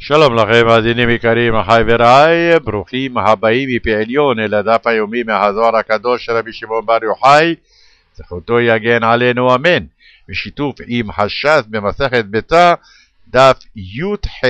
שלום לכם, מאזינים יקרים, אחי ורעי, ברוכים הבאים מפי עליון אל הדף היומי מהזוהר הקדוש של רבי שמעון בר יוחאי, זכותו יגן עלינו אמן, בשיתוף עם הש"ס במסכת ביצה, דף י"ח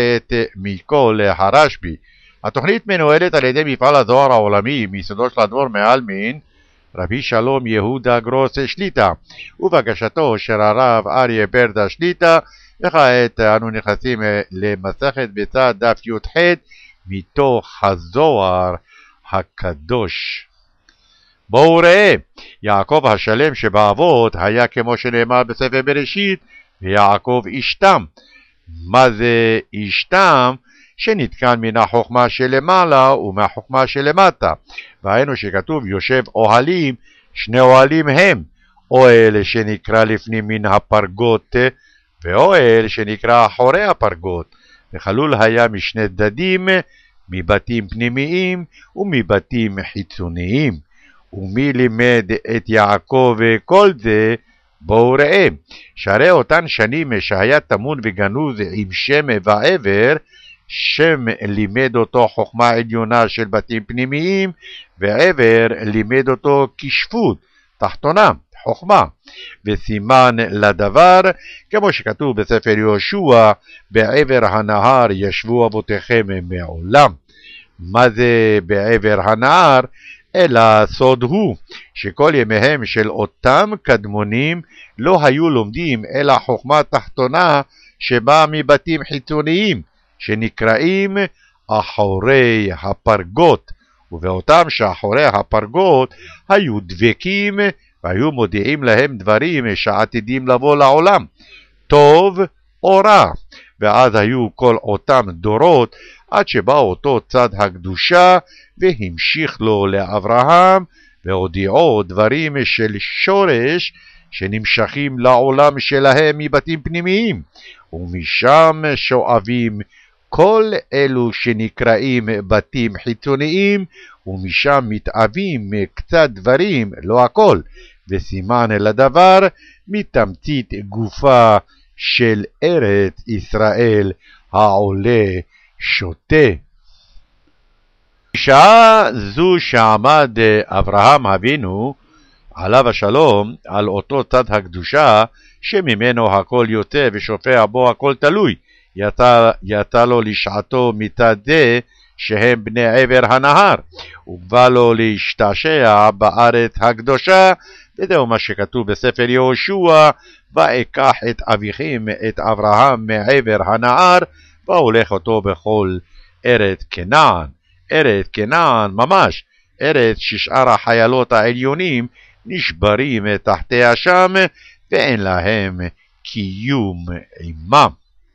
מכל הרשב"י. התוכנית מנוהלת על ידי מפעל הזוהר העולמי, מיסודו של האדמו"ר מעלמין, רבי שלום יהודה גרוס שליט"א, ובקשתו של הרב אריה ברדה שליט"א. וכעת אנו נכנסים למסכת ביצה דף י"ח מתוך הזוהר הקדוש. בואו ראה, יעקב השלם שבאבות היה כמו שנאמר בספר בראשית, ויעקב אשתם. מה זה אשתם? שנתקן מן החוכמה שלמעלה ומהחוכמה שלמטה. והיינו שכתוב יושב אוהלים, שני אוהלים הם, אוהל שנקרא לפנים מן הפרגות, ואוהל שנקרא אחורי הפרגות, וחלול היה משני צדדים, מבתים פנימיים ומבתים חיצוניים. ומי לימד את יעקב כל זה? בואו ראה, שהרי אותן שנים שהיה תמון וגנוז עם שם ועבר, שם לימד אותו חוכמה עליונה של בתים פנימיים, ועבר לימד אותו כשפות תחתונה, חוכמה, וסימן לדבר, כמו שכתוב בספר יהושע, בעבר הנהר ישבו אבותיכם מעולם. מה זה בעבר הנהר? אלא סוד הוא, שכל ימיהם של אותם קדמונים לא היו לומדים אלא חוכמה תחתונה שבאה מבתים חיצוניים, שנקראים אחורי הפרגות, ובאותם שאחורי הפרגות היו דבקים והיו מודיעים להם דברים שעתידים לבוא לעולם, טוב או רע. ואז היו כל אותם דורות עד שבא אותו צד הקדושה והמשיך לו לאברהם והודיעו דברים של שורש שנמשכים לעולם שלהם מבתים פנימיים, ומשם שואבים כל אלו שנקראים בתים חיצוניים, ומשם מתאבים קצת דברים, לא הכל, וסימן לדבר מתמצית גופה של ארץ ישראל העולה שותה. בשעה זו שעמד אברהם אבינו עליו השלום על אותו צד הקדושה שממנו הכל יוצא ושופע בו הכל תלוי, יצא לו לשעתו מצד זה שהם בני עבר הנהר, ובא לו להשתעשע בארץ הקדושה, וזהו מה שכתוב בספר יהושע, ואקח את אביכם את אברהם מעבר הנהר, והולך אותו בכל ארץ כנען. ארץ כנען ממש, ארץ ששאר החיילות העליונים נשברים תחתיה שם, ואין להם קיום עמם.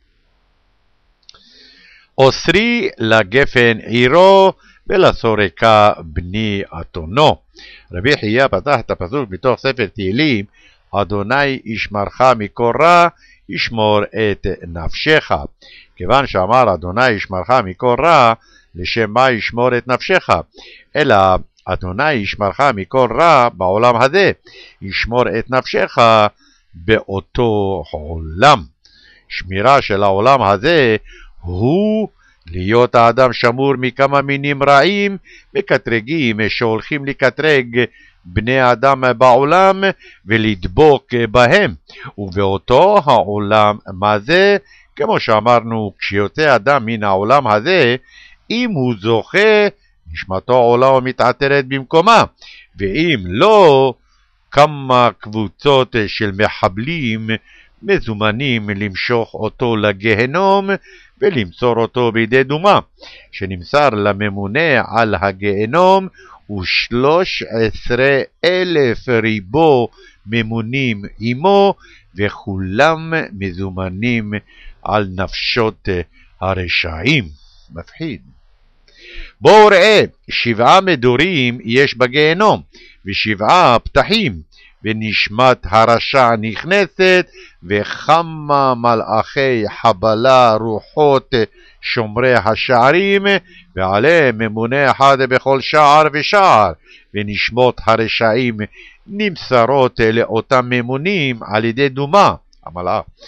אוסרי לגפן עירו ולסורקה בני אתונו. רבי חייא פתח את הפסוק מתוך ספר תהילים, אדוני ישמרך מכל רע, ישמור את נפשך. כיוון שאמר אדוני ישמרך מכל רע, לשם מה ישמור את נפשך? אלא אדוני ישמרך מכל רע בעולם הזה, ישמור את נפשך באותו עולם. שמירה של העולם הזה הוא להיות האדם שמור מכמה מינים רעים מקטרגים שהולכים לקטרג בני אדם בעולם ולדבוק בהם. ובאותו העולם מה זה? כמו שאמרנו, כשיוצא אדם מן העולם הזה, אם הוא זוכה, נשמתו עולה ומתעטרת במקומה, ואם לא, כמה קבוצות של מחבלים מזומנים למשוך אותו לגהנום ולמסור אותו בידי דומה, שנמסר לממונה על הגהנום 13,000 ריבו ממונים עמו, וכולם מזומנים על נפשות הרשעים. מפחיד. בואו ראה, 7 מדורים יש בגהנום, ו7 פתחים, ונשמת הרשע נכנסת, וכמה מלאכי חבלה רוחות שומרי השערים, ועליהם ממונה אחד בכל שער ושער, ונשמות הרשעים נמסרות לאותם ממונים על ידי דומה, המלאך.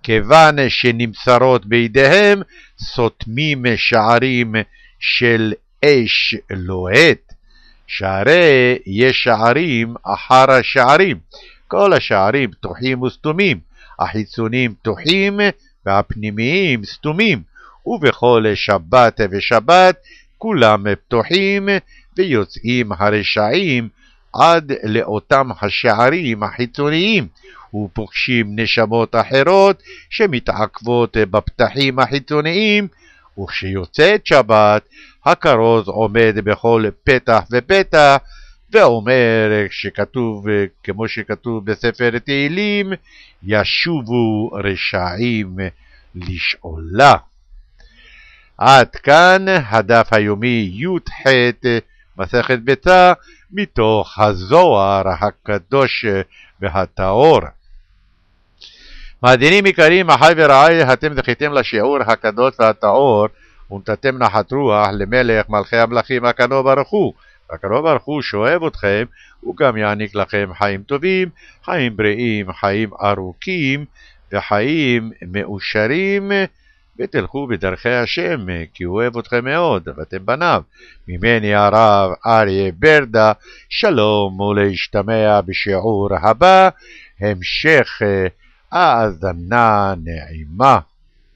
כיוון שנמסרות בידיהם, סותמים שערים של אש לוהט. שהרי יש שערים אחר השערים, כל השערים פתוחים וסתומים, החיצוניים פתוחים והפנימיים סתומים, ובכל שבת ושבת כולם פתוחים, ויוצאים הרשעים עד לאותם השערים החיצוניים, ופוגשים נשמות אחרות שמתעכבות בפתחים החיצוניים. וכשיוצאת שבת, הכרוז עומד בכל פתח ופתח, ואומר שכתוב, כמו שכתוב בספר תהילים, ישובו רשעים לשאולה. עד כאן הדף היומי י"ח מסכת ביצה מתוך הזוהר הקדוש והטהור. מאזינים יקרים, אחי ורעי, אתם זכיתם לשיעור הקדוש והטהור, ונתתם נחת רוח למלך מלכי המלכים הקדוש ברוך הוא. הקדוש ברוך הוא שאוהב אתכם, הוא גם יעניק לכם חיים טובים, חיים בריאים, חיים ארוכים וחיים מאושרים, ותלכו בדרכי השם, כי הוא אוהב אתכם מאוד, ואתם בניו. ממני הרב אריה ברדה, שלום ולהשתמע בשיעור הבא, המשך האזנה נעימה.